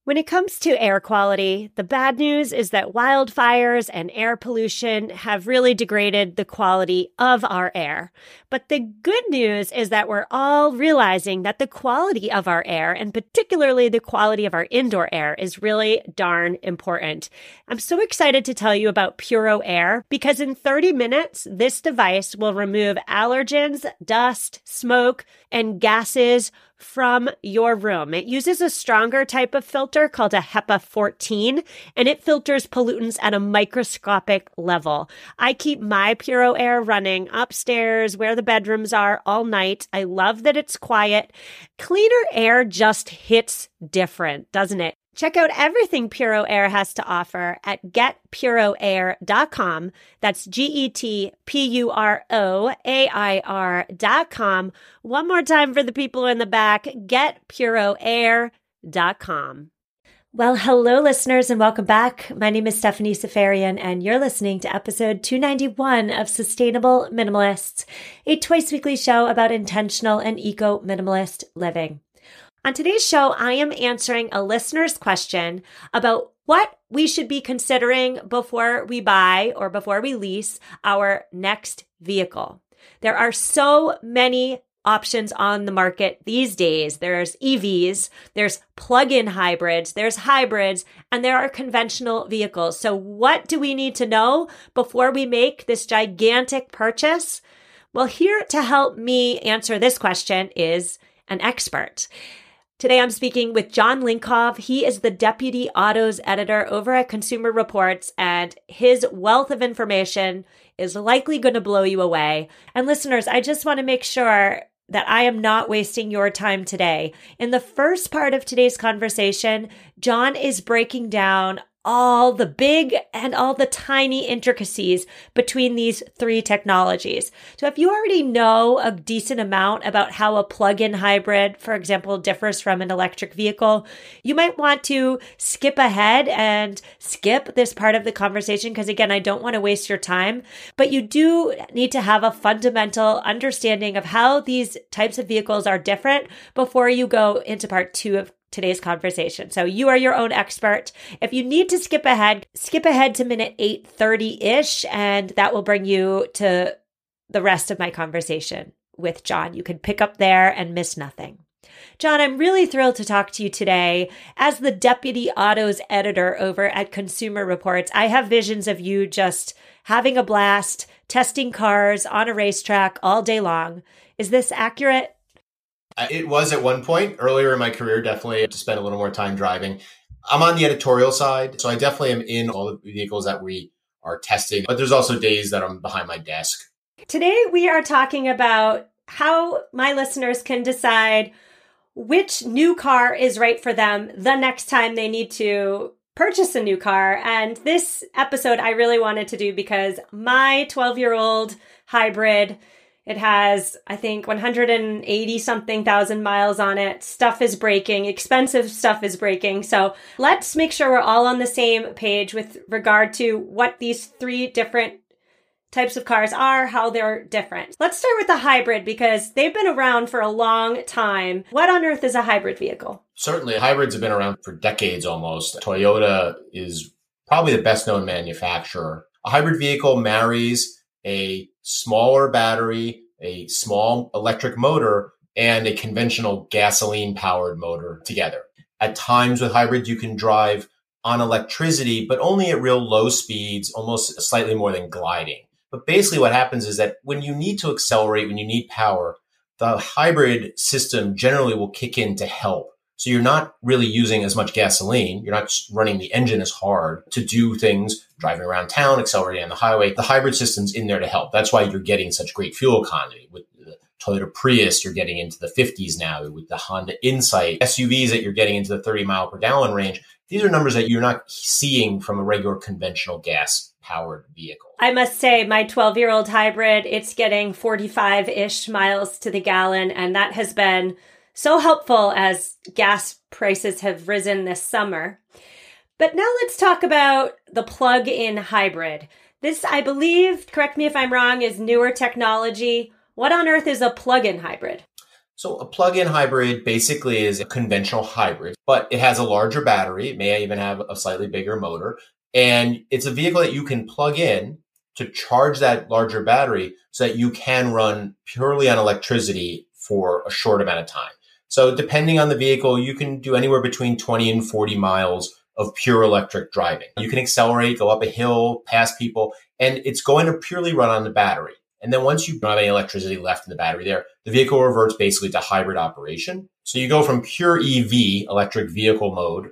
When it comes to air quality, the bad news is that wildfires and air pollution have really degraded the quality of our air. But the good news is that we're all realizing that the quality of our air, and particularly the quality of our indoor air, is really darn important. I'm so excited to tell you about Puro Air because in 30 minutes, this device will remove allergens, dust, smoke, and gases from your room. It uses a stronger type of filter called a HEPA 14, and it filters pollutants at a microscopic level. I keep my Puro Air running upstairs where the bedrooms are all night. I love that it's quiet. Cleaner air just hits different, doesn't it? Check out everything Puro Air has to offer at getpuroair.com. That's GETPUROAIR.com. One more time for the people in the back, getpuroair.com. Well, hello, listeners, and welcome back. My name is Stephanie Safarian, and you're listening to episode 291 of Sustainable Minimalists, a twice-weekly show about intentional and eco-minimalist living. On today's show, I am answering a listener's question about what we should be considering before we buy or before we lease our next vehicle. There are so many options on the market these days. There's EVs, there's plug-in hybrids, there's hybrids, and there are conventional vehicles. So what do we need to know before we make this gigantic purchase? Well, here to help me answer this question is an expert. Today, I'm speaking with John Linkov. He is the Deputy Autos Editor over at Consumer Reports, and his wealth of information is likely going to blow you away. And listeners, I just want to make sure that I am not wasting your time today. In the first part of today's conversation, John is breaking down all the big and all the tiny intricacies between these three technologies. So if you already know a decent amount about how a plug-in hybrid, for example, differs from an electric vehicle, you might want to skip ahead and skip this part of the conversation because, again, I don't want to waste your time. But you do need to have a fundamental understanding of how these types of vehicles are different before you go into part two of today's conversation. So you are your own expert. If you need to skip ahead to minute 8:30-ish, and that will bring you to the rest of my conversation with John. You can pick up there and miss nothing. John, I'm really thrilled to talk to you today. As the Deputy Autos Editor over at Consumer Reports, I have visions of you just having a blast, testing cars on a racetrack all day long. Is this accurate? It was at one point earlier in my career, definitely to spend a little more time driving. I'm on the editorial side, so I definitely am in all the vehicles that we are testing, but there's also days that I'm behind my desk. Today, we are talking about how my listeners can decide which new car is right for them the next time they need to purchase a new car. And this episode I really wanted to do because my 12-year-old hybrid, it has, I think, 180 something thousand miles on it. Stuff is breaking. Expensive stuff is breaking. So let's make sure we're all on the same page with regard to what these three different types of cars are, how they're different. Let's start with the hybrid because they've been around for a long time. What on earth is a hybrid vehicle? Certainly, hybrids have been around for decades almost. Toyota is probably the best known manufacturer. A hybrid vehicle marries a smaller battery, a small electric motor, and a conventional gasoline-powered motor together. At times with hybrids, you can drive on electricity, but only at real low speeds, almost slightly more than gliding. But basically what happens is that when you need to accelerate, when you need power, the hybrid system generally will kick in to help. So you're not really using as much gasoline. You're not running the engine as hard to do things, driving around town, accelerating on the highway. The hybrid system's in there to help. That's why you're getting such great fuel economy. With the Toyota Prius, you're getting into the 50s now. With the Honda Insight, SUVs that you're getting into the 30 mile per gallon range. These are numbers that you're not seeing from a regular conventional gas-powered vehicle. I must say, my 12-year-old hybrid, it's getting 45-ish miles to the gallon, and that has been so helpful as gas prices have risen this summer. But now let's talk about the plug-in hybrid. This, I believe, correct me if I'm wrong, is newer technology. What on earth is a plug-in hybrid? So a plug-in hybrid basically is a conventional hybrid, but it has a larger battery. It may even have a slightly bigger motor. And it's a vehicle that you can plug in to charge that larger battery so that you can run purely on electricity for a short amount of time. So depending on the vehicle, you can do anywhere between 20 and 40 miles of pure electric driving. You can accelerate, go up a hill, pass people, and it's going to purely run on the battery. And then once you don't have any electricity left in the battery there, the vehicle reverts basically to hybrid operation. So you go from pure EV, electric vehicle mode,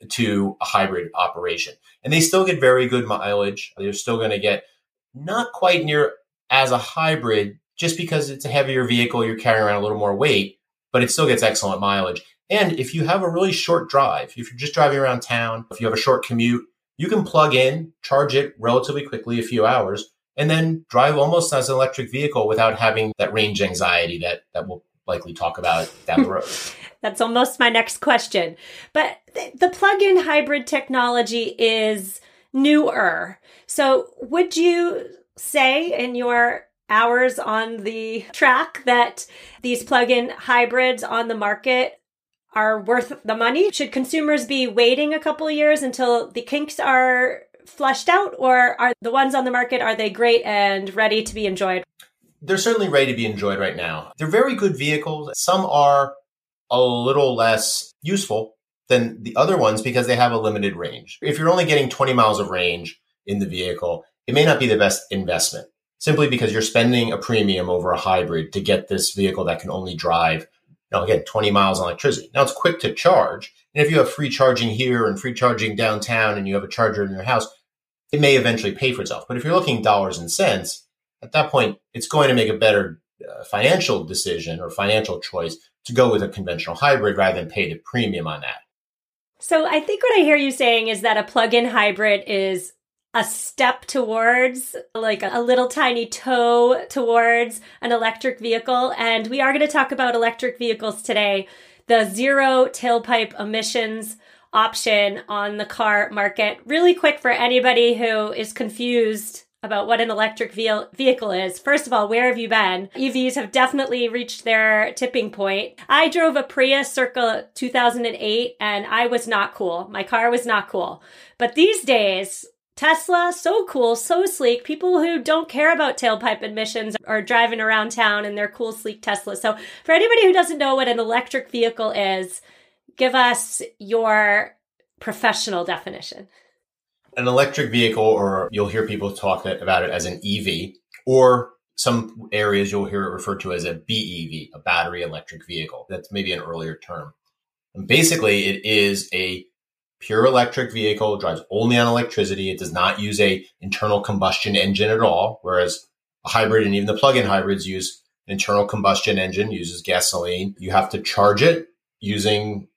to a hybrid operation. And they still get very good mileage. They're still going to get not quite near as a hybrid just because it's a heavier vehicle, you're carrying around a little more weight, but it still gets excellent mileage. And if you have a really short drive, if you're just driving around town, if you have a short commute, you can plug in, charge it relatively quickly, a few hours, and then drive almost as an electric vehicle without having that range anxiety that we'll likely talk about down the road. That's almost my next question. But the plug-in hybrid technology is newer. So would you say in your hours on the track that these plug-in hybrids on the market are worth the money? Should consumers be waiting a couple of years until the kinks are flushed out, or are the ones on the market, are they great and ready to be enjoyed? They're certainly ready to be enjoyed right now. They're very good vehicles. Some are a little less useful than the other ones because they have a limited range. If you're only getting 20 miles of range in the vehicle, it may not be the best investment simply because you're spending a premium over a hybrid to get this vehicle that can only drive, again, 20 miles on electricity. Now it's quick to charge. And if you have free charging here and free charging downtown and you have a charger in your house, it may eventually pay for itself. But if you're looking dollars and cents, at that point, it's going to make a better financial decision or financial choice to go with a conventional hybrid rather than pay the premium on that. So I think what I hear you saying is that a plug-in hybrid is a step towards, like a little tiny toe towards an electric vehicle. And we are going to talk about electric vehicles today, the zero tailpipe emissions option on the car market. Really quick for anybody who is confused about what an electric vehicle is. First of all, where have you been? EVs have definitely reached their tipping point. I drove a Prius circa 2008 and I was not cool. My car was not cool. But these days, Tesla, so cool, so sleek. People who don't care about tailpipe emissions are driving around town in their cool, sleek Tesla. So for anybody who doesn't know what an electric vehicle is, give us your professional definition. An electric vehicle, or you'll hear people talk about it as an EV, or some areas you'll hear it referred to as a BEV, a battery electric vehicle. That's maybe an earlier term. And basically, it is a pure electric vehicle, drives only on electricity. It does not use a internal combustion engine at all, whereas a hybrid and even the plug-in hybrids use an internal combustion engine, uses gasoline. You have to charge it using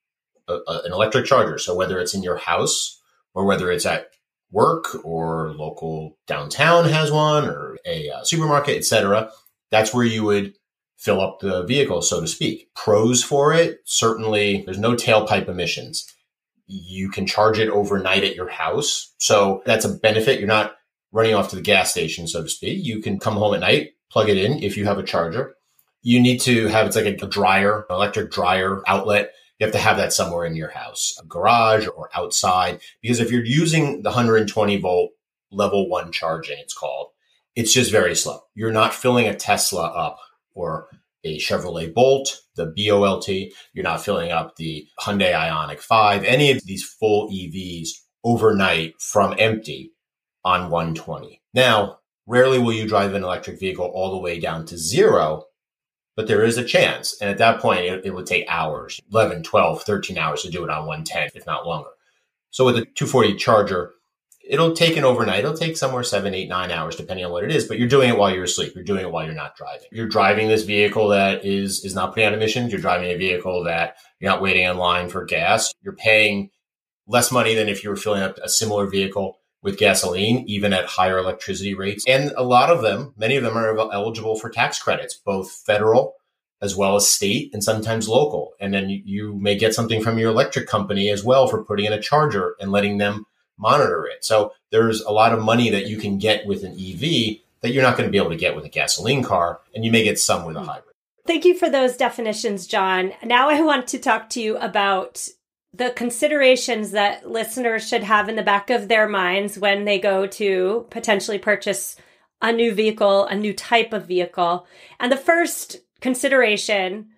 an electric charger. So whether it's in your house or whether it's at work or local downtown has one or a supermarket, etc., that's where you would fill up the vehicle, so to speak. Pros for it, certainly there's no tailpipe emissions. You can charge it overnight at your house. So that's a benefit. You're not running off to the gas station, so to speak. You can come home at night, plug it in if you have a charger. You need to have, it's like a dryer, an electric dryer outlet. You have to have that somewhere in your house, a garage or outside, because if you're using the 120 volt level 1 charging, it's called, it's just very slow. You're not filling a Tesla up or a Chevrolet Bolt, the BOLT. You're not filling up the Hyundai Ioniq 5, any of these full EVs overnight from empty on 120. Now, rarely will you drive an electric vehicle all the way down to zero, but there is a chance. And at that point, it would take hours, 11, 12, 13 hours to do it on 110, if not longer. So with a 240 charger, it'll take an overnight. It'll take somewhere 7, 8, 9 hours, depending on what it is. But you're doing it while you're asleep. You're doing it while you're not driving. You're driving this vehicle that is not putting out emissions. You're driving a vehicle that you're not waiting in line for gas. You're paying less money than if you were filling up a similar vehicle with gasoline, even at higher electricity rates. And a lot of them, many of them are eligible for tax credits, both federal as well as state and sometimes local. And then you may get something from your electric company as well for putting in a charger and letting them monitor it. So there's a lot of money that you can get with an EV that you're not going to be able to get with a gasoline car, and you may get some with a hybrid. Thank you for those definitions, John. Now I want to talk to you about the considerations that listeners should have in the back of their minds when they go to potentially purchase a new vehicle, a new type of vehicle. And the first consideration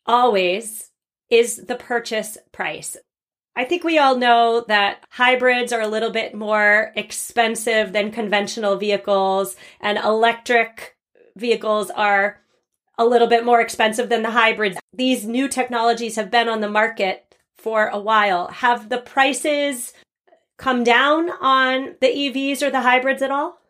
always is the purchase price. I think we all know that hybrids are a little bit more expensive than conventional vehicles, and electric vehicles are a little bit more expensive than the hybrids. These new technologies have been on the market for a while. Have the prices come down on the EVs or the hybrids at all?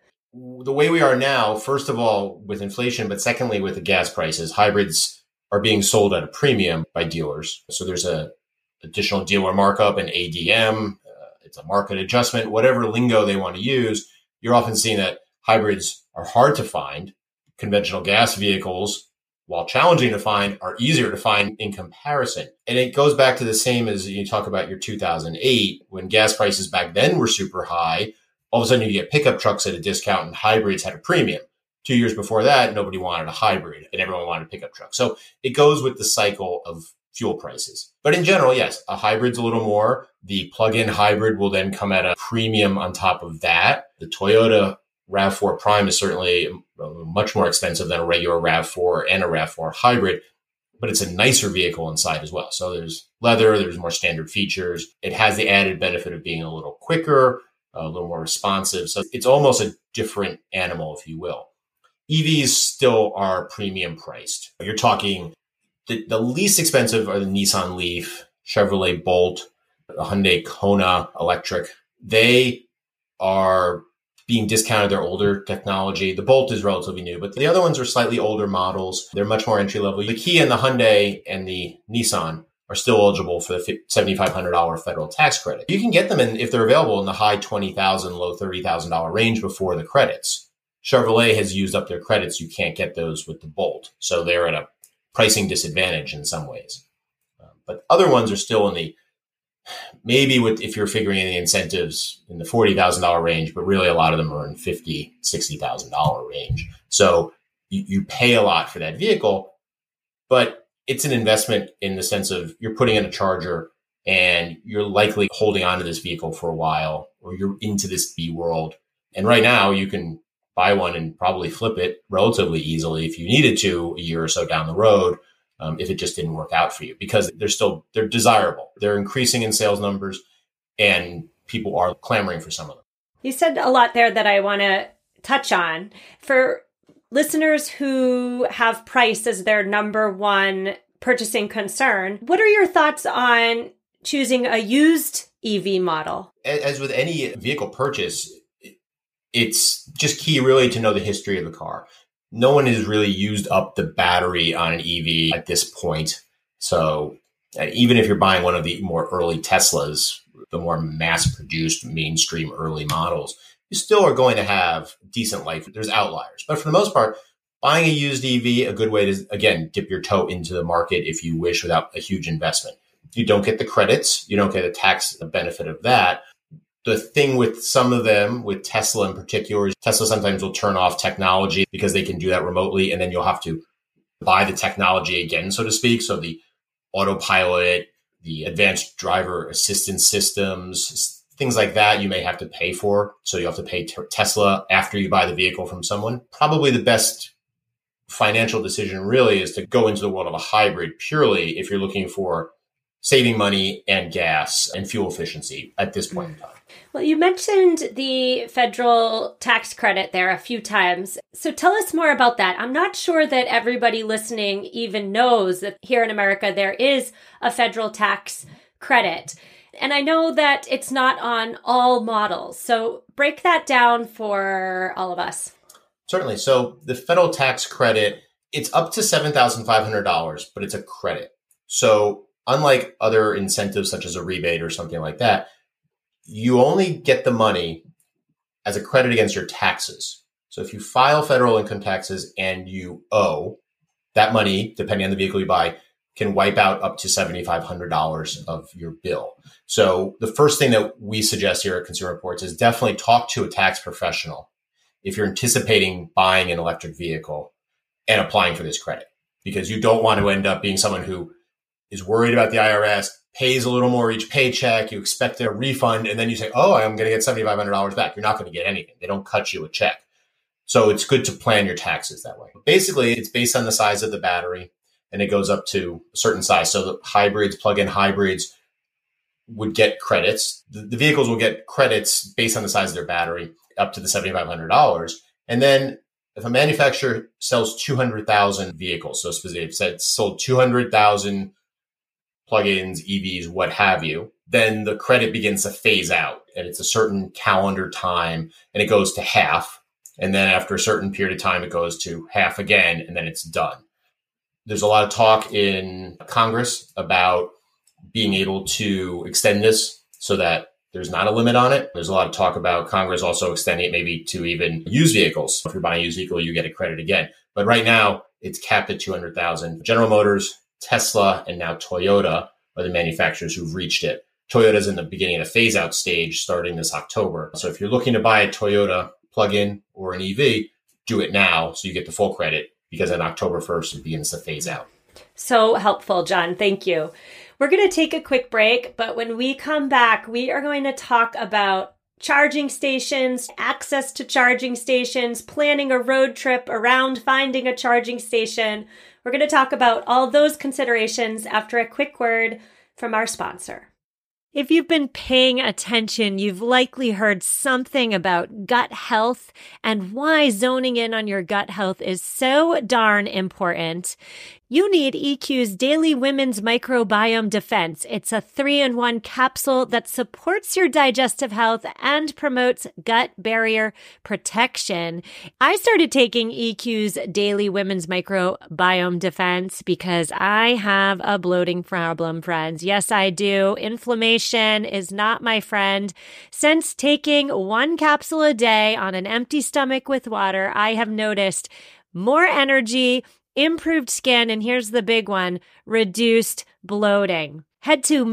The way we are now, first of all, with inflation, but secondly, with the gas prices, hybrids are being sold at a premium by dealers. So there's a additional dealer markup, an ADM, it's a market adjustment, whatever lingo they want to use. You're often seeing that hybrids are hard to find. Conventional gas vehicles, while challenging to find, are easier to find in comparison. And it goes back to the same as you talk about your 2008, when gas prices back then were super high. All of a sudden you get pickup trucks at a discount and hybrids had a premium. 2 years before that, nobody wanted a hybrid and everyone wanted a pickup truck. So it goes with the cycle of fuel prices. But in general, yes, a hybrid's a little more. The plug-in hybrid will then come at a premium on top of that. The Toyota RAV4 Prime is certainly much more expensive than a regular RAV4 and a RAV4 hybrid, but it's a nicer vehicle inside as well. So there's leather, there's more standard features. It has the added benefit of being a little quicker, a little more responsive. So it's almost a different animal, if you will. EVs still are premium priced. You're talking the least expensive are the Nissan Leaf, Chevrolet Bolt, the Hyundai Kona electric. They are being discounted their older technology. The Bolt is relatively new, but the other ones are slightly older models. They're much more entry level. The Kia and the Hyundai and the Nissan are still eligible for the $7,500 federal tax credit. You can get them if they're available in the high $20,000, low $30,000 range before the credits. Chevrolet has used up their credits. You can't get those with the Bolt. So they're at a pricing disadvantage in some ways. But other ones are still in the, maybe if you're figuring in the incentives in the $40,000 range, but really a lot of them are in $50,000, $60,000 range. So you pay a lot for that vehicle, but it's an investment in the sense of you're putting in a charger and you're likely holding on to this vehicle for a while, or you're into this B world. And right now you can buy one and probably flip it relatively easily if you needed to a year or so down the road, if it just didn't work out for you, because they're desirable. They're increasing in sales numbers and people are clamoring for some of them. You said a lot there that I want to touch on. For listeners who have price as their number one purchasing concern, what are your thoughts on choosing a used EV model? As with any vehicle purchase, it's just key really to know the history of the car. No one has really used up the battery on an EV at this point. So even if you're buying one of the more early Teslas, the more mass-produced mainstream early models, you still are going to have decent life. There's outliers. But for the most part, buying a used EV, a good way to, again, dip your toe into the market if you wish without a huge investment. You don't get the credits. You don't get a tax benefit of that. The thing with some of them, with Tesla in particular, is Tesla sometimes will turn off technology because they can do that remotely, and then you'll have to buy the technology again, so to speak. So the autopilot, the advanced driver assistance systems, things like that you may have to pay for. So you have to pay Tesla after you buy the vehicle from someone. Probably the best financial decision really is to go into the world of a hybrid purely if you're looking for saving money and gas and fuel efficiency at this point in time. Well, you mentioned the federal tax credit there a few times. So tell us more about that. I'm not sure that everybody listening even knows that here in America there is a federal tax credit. And I know that it's not on all models. So break that down for all of us. Certainly. So the federal tax credit, it's up to $7,500, but it's a credit. So unlike other incentives such as a rebate or something like that, you only get the money as a credit against your taxes. So if you file federal income taxes and you owe, that money, depending on the vehicle you buy, can wipe out up to $7,500 of your bill. So the first thing that we suggest here at Consumer Reports is definitely talk to a tax professional if you're anticipating buying an electric vehicle and applying for this credit. because you don't want to end up being someone who is worried about the IRS, pays a little more each paycheck, you expect a refund, and then you say, oh, I'm going to get $7,500 back. You're not going to get anything. They don't cut you a check. So it's good to plan your taxes that way. Basically, it's based on the size of the battery, and it goes up to a certain size. So the hybrids, plug-in hybrids, would get credits. The vehicles will get credits based on the size of their battery up to the $7,500. And then if a manufacturer sells 200,000 vehicles, so specifically it said sold 200,000 plugins, EVs, what have you, then the credit begins to phase out, and it's a certain calendar time, and it goes to half. And then after a certain period of time, it goes to half again, and then it's done. There's a lot of talk in Congress about being able to extend this so that there's not a limit on it. There's a lot of talk about Congress also extending it maybe to even used vehicles. If you're buying a used vehicle, you get a credit again. But right now, it's capped at 200,000. General Motors, Tesla, and now Toyota are the manufacturers who've reached it. Toyota's in the beginning of the phase-out stage starting this October. So if you're looking to buy a Toyota plug-in or an EV, do it now so you get the full credit, because on October 1st, it begins to phase out. So helpful, John. Thank you. We're going to take a quick break, but when we come back, we are going to talk about charging stations, access to charging stations, planning a road trip around finding a charging station. We're going to talk about all those considerations after a quick word from our sponsor. If you've been paying attention, you've likely heard something about gut health and why zoning in on your gut health is so darn important. You need EQ's Daily Women's Microbiome Defense. It's a 3-in-1 capsule that supports your digestive health and promotes gut barrier protection. I started taking EQ's Daily Women's Microbiome Defense because I have a bloating problem, friends. Yes, I do. Inflammation is not my friend. Since taking 1 capsule a day on an empty stomach with water, I have noticed more energy, improved skin, and here's the big one, reduced bloating. Head to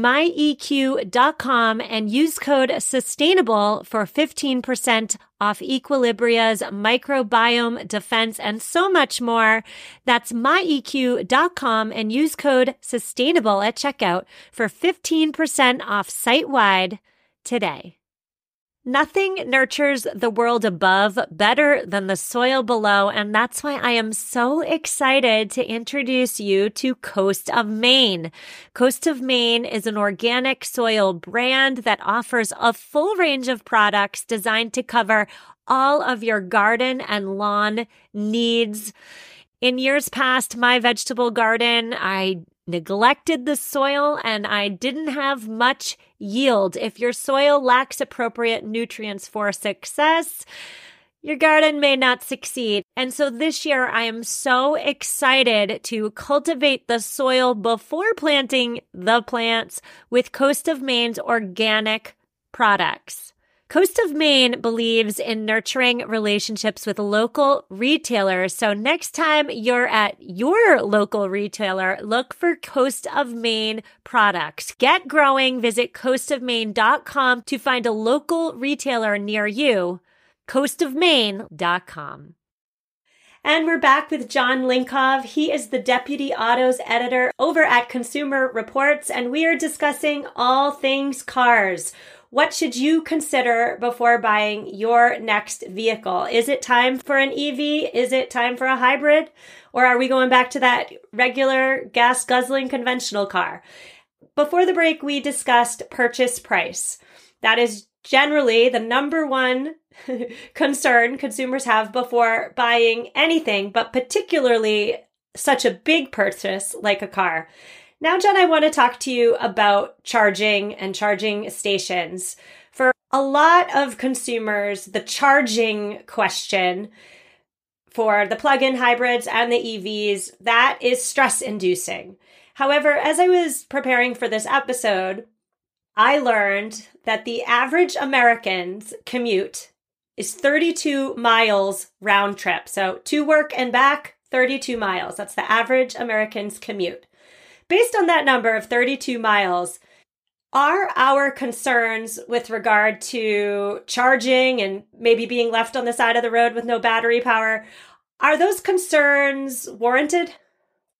myeq.com and use code SUSTAINABLE for 15% off Equilibria's microbiome defense and so much more. That's myeq.com and use code SUSTAINABLE at checkout for 15% off site-wide today. Nothing nurtures the world above better than the soil below, and that's why I am so excited to introduce you to Coast of Maine. Coast of Maine is an organic soil brand that offers a full range of products designed to cover all of your garden and lawn needs. In years past, my vegetable garden, I neglected the soil and I didn't have much yield. If your soil lacks appropriate nutrients for success, your garden may not succeed. And so this year, I am so excited to cultivate the soil before planting the plants with Coast of Maine's organic products. Coast of Maine believes in nurturing relationships with local retailers. So next time you're at your local retailer, look for Coast of Maine products. Get growing. Visit coastofmaine.com to find a local retailer near you. coastofmaine.com. And we're back with John Linkov. He is the Deputy Autos Editor over at Consumer Reports, and we are discussing all things cars. What should you consider before buying your next vehicle? Is it time for an EV? Is it time for a hybrid? Or are we going back to that regular gas guzzling conventional car? Before the break, we discussed purchase price. That is generally the number one concern consumers have before buying anything, but particularly such a big purchase like a car. Now, Jen, I want to talk to you about charging and charging stations. For a lot of consumers, the charging question for the plug-in hybrids and the EVs, that is stress-inducing. However, as I was preparing for this episode, I learned that the average American's commute is 32 miles round trip. So to work and back, 32 miles. That's the average American's commute. Based on that number of 32 miles, are our concerns with regard to charging and maybe being left on the side of the road with no battery power, are those concerns warranted?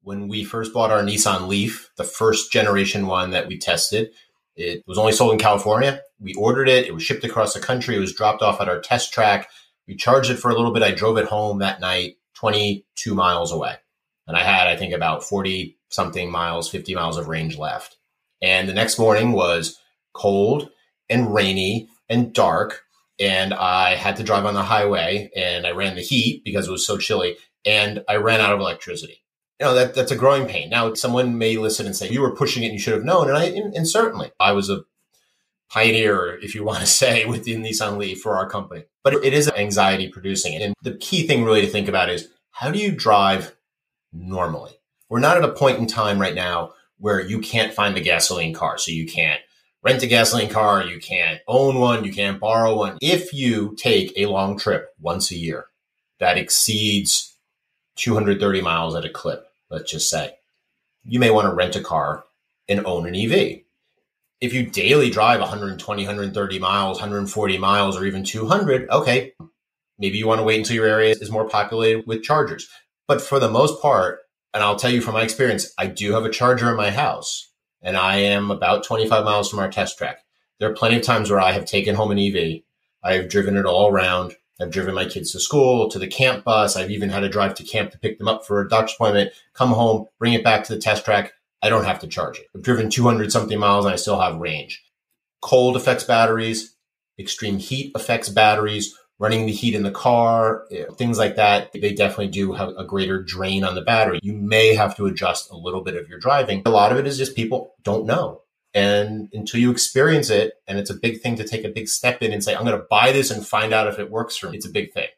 When we first bought our Nissan Leaf, the first generation one that we tested, it was only sold in California. We ordered it. It was shipped across the country. It was dropped off at our test track. We charged it for a little bit. I drove it home that night, 22 miles away. And I had, I think, about 40 something miles, 50 miles of range left. And the next morning was cold and rainy and dark. And I had to drive on the highway, and I ran the heat because it was so chilly, and I ran out of electricity. That's a growing pain. Now, someone may listen and say, you were pushing it and you should have known. And certainly I was a pioneer, if you want to say, with the Nissan Leaf for our company. But it is anxiety producing. And the key thing really to think about is, how do you drive normally? We're not at a point in time right now where you can't find a gasoline car. So you can't rent a gasoline car. You can't own one. You can't borrow one. If you take a long trip once a year that exceeds 230 miles at a clip, let's just say, you may want to rent a car and own an EV. If you daily drive 120, 130 miles, 140 miles, or even 200, okay, maybe you want to wait until your area is more populated with chargers. But for the most part, and I'll tell you from my experience, I do have a charger in my house, and I am about 25 miles from our test track. There are plenty of times where I have taken home an EV. I have driven it all around. I've driven my kids to school, to the camp bus. I've even had to drive to camp to pick them up for a doctor's appointment, come home, bring it back to the test track. I don't have to charge it. I've driven 200 something miles and I still have range. Cold affects batteries. Extreme heat affects batteries. Running the heat in the car, things like that, they definitely do have a greater drain on the battery. You may have to adjust a little bit of your driving. A lot of it is just people don't know. And until you experience it, and it's a big thing to take a big step in and say, I'm going to buy this and find out if it works for me. It's a big thing.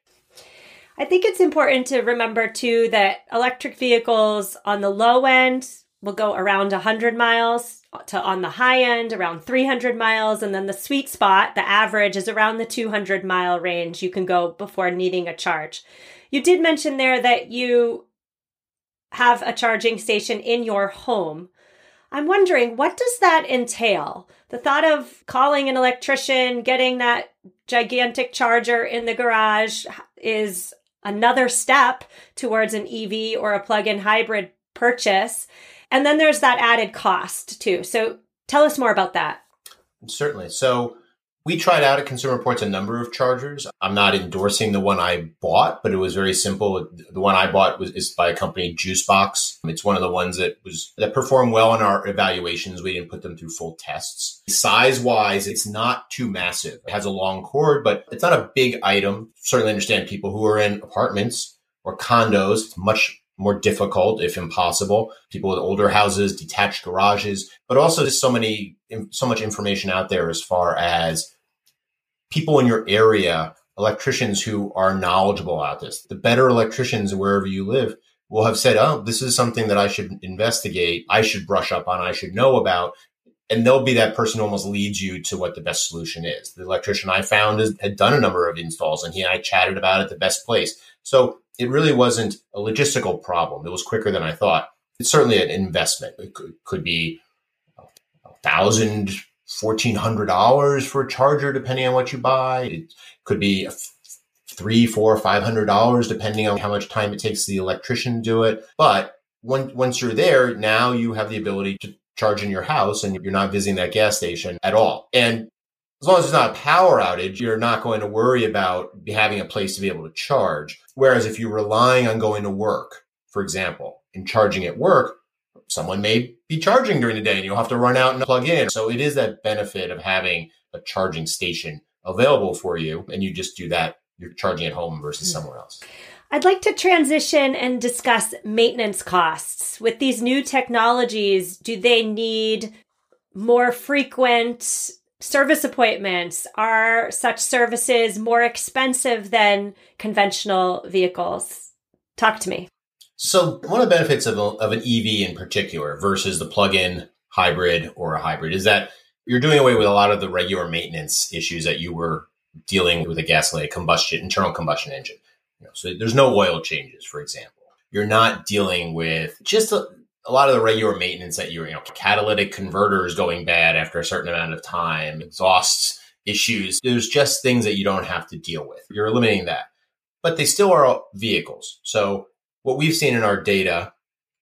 I think it's important to remember, too, that electric vehicles on the low end will go around 100 miles to on the high end around 300 miles. And then the sweet spot, the average, is around the 200 mile range you can go before needing a charge. You did mention there that you have a charging station in your home. I'm wondering, what does that entail? The thought of calling an electrician, getting that gigantic charger in the garage is another step towards an EV or a plug-in hybrid purchase. And then there's that added cost too. So tell us more about that. Certainly. So we tried out at Consumer Reports a number of chargers. I'm not endorsing the one I bought, but it was very simple. The one I bought is by a company, Juicebox. It's one of the ones that performed well in our evaluations. We didn't put them through full tests. Size-wise, it's not too massive. It has a long cord, but it's not a big item. Certainly understand people who are in apartments or condos. It's much more difficult, if impossible. People with older houses, detached garages, but also there's so much information out there as far as people in your area, electricians who are knowledgeable about this. The better electricians wherever you live will have said, oh, this is something that I should investigate, I should brush up on, I should know about. And they'll be that person who almost leads you to what the best solution is. The electrician I found had done a number of installs, and he and I chatted about it, the best place. So it really wasn't a logistical problem. It was quicker than I thought. It's certainly an investment. It could be $1,000, $1,400 for a charger, depending on what you buy. It could be $300, $400, $500, depending on how much time it takes the electrician to do it. But once you're there, now you have the ability to charge in your house, and you're not visiting that gas station at all. And as long as it's not a power outage, you're not going to worry about having a place to be able to charge. Whereas if you're relying on going to work, for example, and charging at work, someone may be charging during the day and you'll have to run out and plug in. So it is that benefit of having a charging station available for you, and you just do that. You're charging at home versus somewhere else. I'd like to transition and discuss maintenance costs. With these new technologies, do they need more frequent service appointments? Are such services more expensive than conventional vehicles? Talk to me. So one of the benefits of an EV in particular versus the plug-in hybrid or a hybrid is that you're doing away with a lot of the regular maintenance issues that you were dealing with a gasoline internal combustion engine. So there's no oil changes, for example. You're not dealing with just a lot of the regular maintenance that catalytic converters going bad after a certain amount of time, exhaust issues. There's just things that you don't have to deal with. You're eliminating that. But they still are vehicles. So what we've seen in our data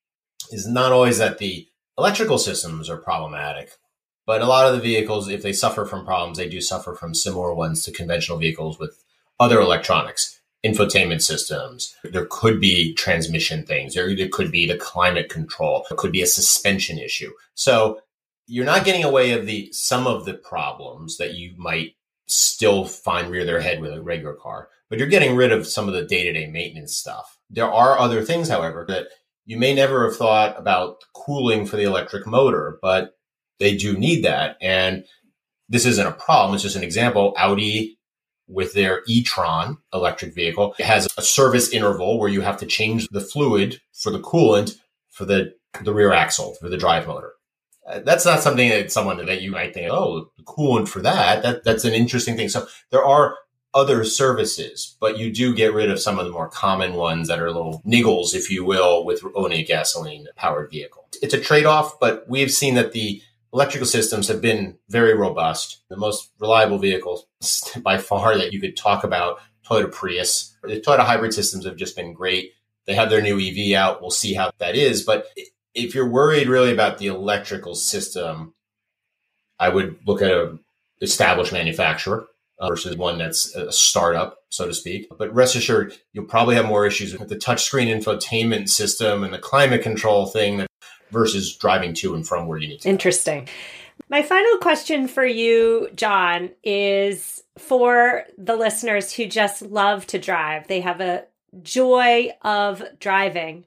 is not always that the electrical systems are problematic, but a lot of the vehicles, if they suffer from problems, they do suffer from similar ones to conventional vehicles with other electronics, infotainment systems. There could be transmission things. There could be the climate control. There could be a suspension issue. So you're not getting away of some of the problems that you might still find rear their head with a regular car, but you're getting rid of some of the day-to-day maintenance stuff. There are other things, however, that you may never have thought about cooling for the electric motor, but they do need that. And this isn't a problem. It's just an example. Audi, with their e-tron electric vehicle, it has a service interval where you have to change the fluid for the coolant for the rear axle, for the drive motor. That's not something that you might think, oh, the coolant for that's an interesting thing. So there are other services, but you do get rid of some of the more common ones that are little niggles, if you will, with owning a gasoline powered vehicle. It's a trade-off, but we've seen that the electrical systems have been very robust. The most reliable vehicles by far that you could talk about, Toyota Prius. The Toyota hybrid systems have just been great. They have their new EV out. We'll see how that is. But if you're worried really about the electrical system, I would look at an established manufacturer versus one that's a startup, so to speak. But rest assured, you'll probably have more issues with the touchscreen infotainment system and the climate control thing versus driving to and from where you need to. Interesting. My final question for you, John, is for the listeners who just love to drive. They have a joy of driving.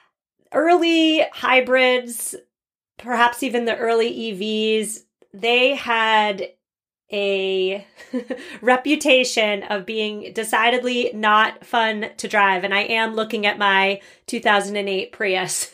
Early hybrids, perhaps even the early EVs, they had a reputation of being decidedly not fun to drive. And I am looking at my 2008 Prius.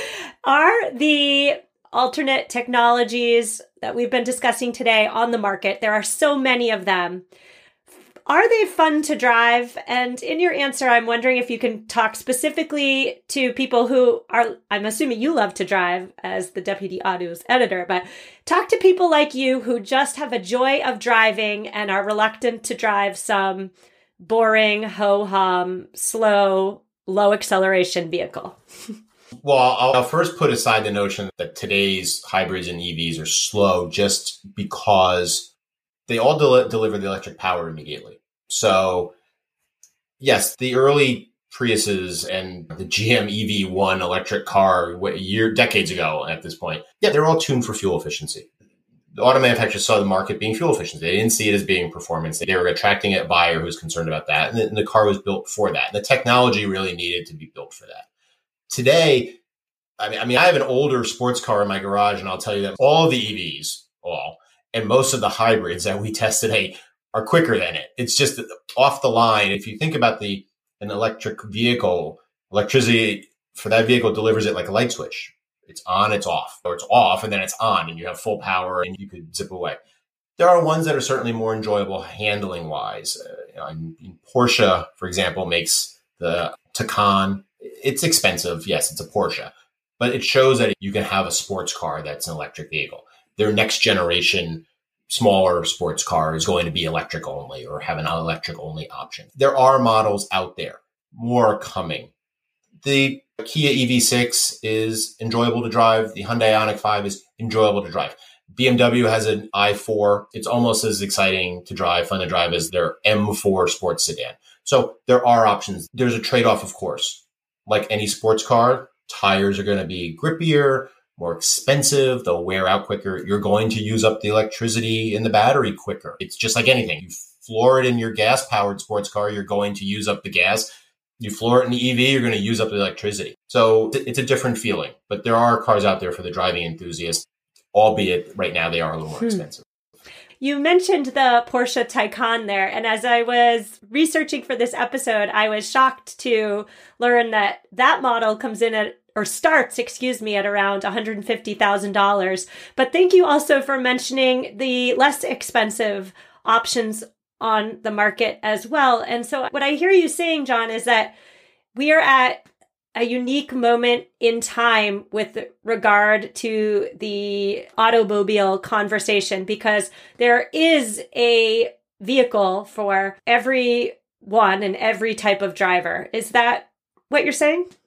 Are the alternate technologies that we've been discussing today on the market, there are so many of them, are they fun to drive? And in your answer, I'm wondering if you can talk specifically to people who are, I'm assuming you love to drive as the Deputy Autos editor, but talk to people like you who just have a joy of driving and are reluctant to drive some boring, ho-hum, slow, low acceleration vehicle. Well, I'll first put aside the notion that today's hybrids and EVs are slow just because they all deliver the electric power immediately. So, yes, the early Priuses and the GM EV1 electric car decades ago at this point, yeah, they're all tuned for fuel efficiency. The auto manufacturers saw the market being fuel efficient. They didn't see it as being performance. They were attracting a buyer who was concerned about that. And the car was built for that. And the technology really needed to be built for that. Today, I mean, I have an older sports car in my garage, and I'll tell you that all of the EVs, and most of the hybrids that we test today are quicker than it. It's just off the line. If you think about an electric vehicle, electricity for that vehicle delivers it like a light switch. It's on, it's off, or it's off, and then it's on, and you have full power, and you could zip away. There are ones that are certainly more enjoyable handling-wise. Porsche, for example, makes the Taycan. It's expensive. Yes, it's a Porsche. But it shows that you can have a sports car that's an electric vehicle. Their next generation smaller sports car is going to be electric only or have an electric only option. There are models out there. More are coming. The Kia EV6 is enjoyable to drive. The Hyundai Ioniq 5 is enjoyable to drive. BMW has an i4. It's almost as exciting to drive, fun to drive as their M4 sports sedan. So there are options. There's a trade-off, of course. Like any sports car, tires are going to be grippier, more expensive. They'll wear out quicker. You're going to use up the electricity in the battery quicker. It's just like anything. You floor it in your gas-powered sports car, you're going to use up the gas. You floor it in the EV, you're going to use up the electricity. So it's a different feeling. But there are cars out there for the driving enthusiast, albeit right now they are a little more expensive. You mentioned the Porsche Taycan there, and as I was researching for this episode, I was shocked to learn that model comes in at, or starts, at around $150,000. But thank you also for mentioning the less expensive options on the market as well. And so what I hear you saying, John, is that we are at a unique moment in time with regard to the automobile conversation, because there is a vehicle for everyone and every type of driver. Is that what you're saying?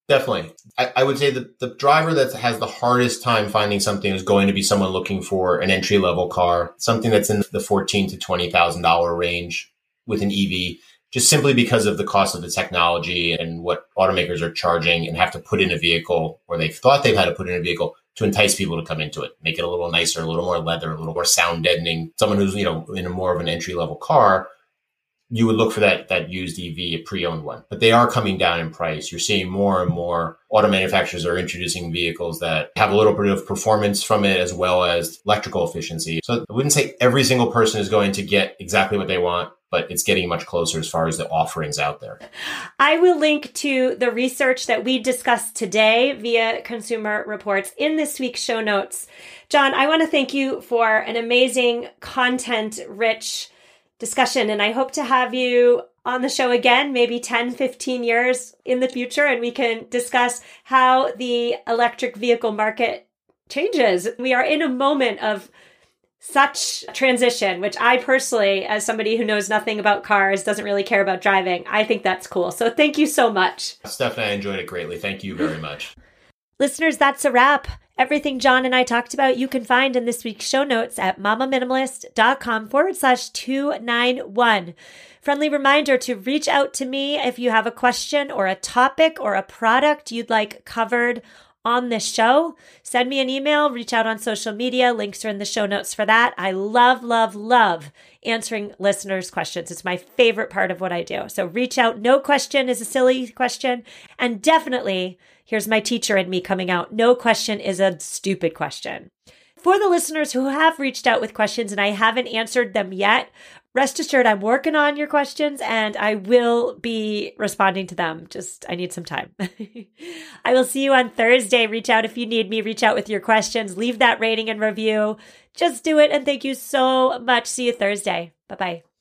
Definitely. I would say that the driver that has the hardest time finding something is going to be someone looking for an entry-level car, something that's in the $14,000 to $20,000 range with an EV, just simply because of the cost of the technology and what automakers are charging and have to put in a vehicle, or they thought they've had to put in a vehicle to entice people to come into it, make it a little nicer, a little more leather, a little more sound deadening. Someone who's, in a more of an entry-level car, you would look for that used EV, a pre-owned one. But they are coming down in price. You're seeing more and more auto manufacturers are introducing vehicles that have a little bit of performance from it as well as electrical efficiency. So I wouldn't say every single person is going to get exactly what they want, but it's getting much closer as far as the offerings out there. I will link to the research that we discussed today via Consumer Reports in this week's show notes. John, I want to thank you for an amazing content-rich discussion, and I hope to have you on the show again, maybe 10, 15 years in the future, and we can discuss how the electric vehicle market changes. We are in a moment of such transition, which I personally, as somebody who knows nothing about cars, doesn't really care about driving, I think that's cool. So thank you so much. Stephanie, I enjoyed it greatly. Thank you very much. Listeners, that's a wrap. Everything John and I talked about, you can find in this week's show notes at mamaminimalist.com/291. Friendly reminder to reach out to me if you have a question or a topic or a product you'd like covered on this show. Send me an email, reach out on social media. Links are in the show notes for that. I love, love, love answering listeners' questions. It's my favorite part of what I do. So reach out. No question is a silly question. And definitely, here's my teacher in me coming out. No question is a stupid question. For the listeners who have reached out with questions and I haven't answered them yet, rest assured I'm working on your questions and I will be responding to them. Just, I need some time. I will see you on Thursday. Reach out if you need me. Reach out with your questions. Leave that rating and review. Just do it. And thank you so much. See you Thursday. Bye-bye.